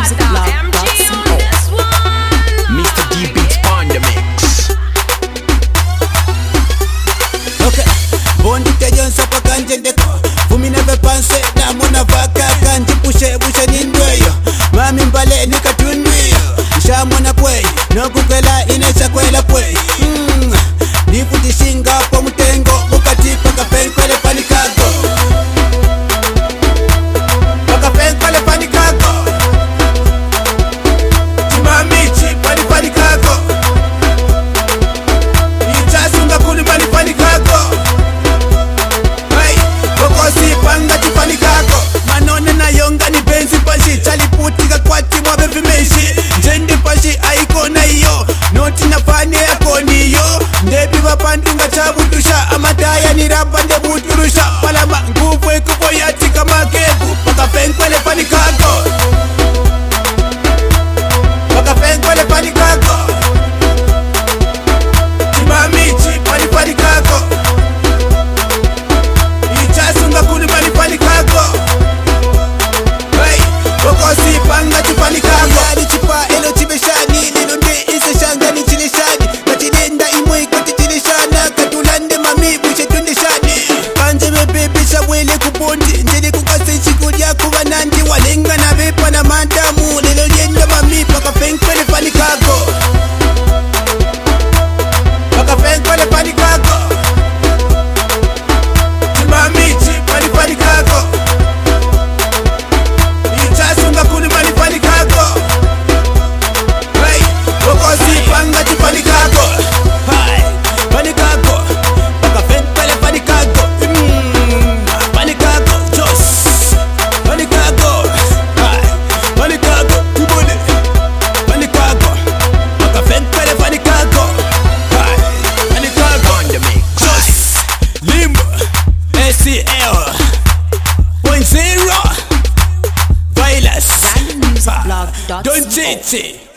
ZaneMusicBlog.co. Mr. D Beats on the mix. Okay, bondi kajonsa pa kanje deko. Fumina be panse na mona vaka kanji pushe nindweyo. Mami mbale nikatunwiyo. Isha mona kwei, no kukela inesha kwela kwei. Nifuti shinga po mutengo, mukati paka penkwele panikago. Paka penkwele panikago. Chimamichi panikago. Ichasunga kuni panikago. Hey, kokosi panga panikago. Manone na yonga ni benzi pashi. Chaliputika kwa timwa bevi meshi. Jendi pashi aiko na iyo. Noti na fani ya koniyo. Ndebi wapandunga chabudusha. Amadaya ni raba nde budurusha. Palama nguvu ekubo yatika makebu. Paka penkwele panikago. Paka penkwele panikago. Chimamichi panikago. Ichasunga kuni panikago. Hey, kokosi panga panikago. Yani chipa elo chibeshani. Lilo nde isa shanga ni chilishani. Kachidenda imwe kote chilishana. Katulande mami bushe tundishani. Kanje mebebisha wele kubondi. Njeli kukase chikudia kuwa nandi. Walenga na vepa na madamu. Lilo lienda mami paka penkwele panikago. Paka penkwele panikago. Chimamichi panikago. Ichasunga kuni panikago. Hey, kokosi panga panikago. Hai, panikago. Paka penkwele panikago. Panikago, jos. Panikago. Hai, panikago, kubole. Panikago. Paka penkwele panikago. Hai, panikago. On the mix. Jos. Limbo. ACL. 1-0. Violence. ZaneMusicBlog.co. Don't cheat.